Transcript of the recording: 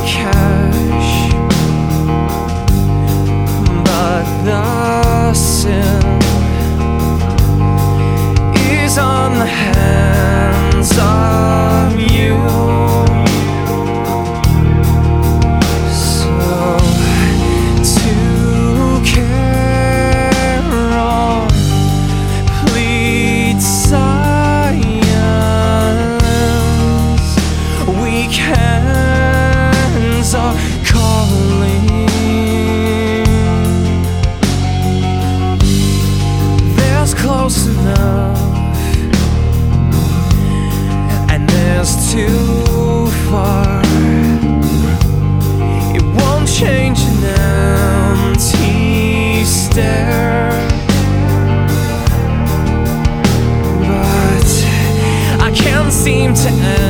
cash, but the sin is on the hands of you. So to care on plead silence. Weak hands are calling. There's close enough, and there's too far. It won't change an empty stare, but I can't seem to end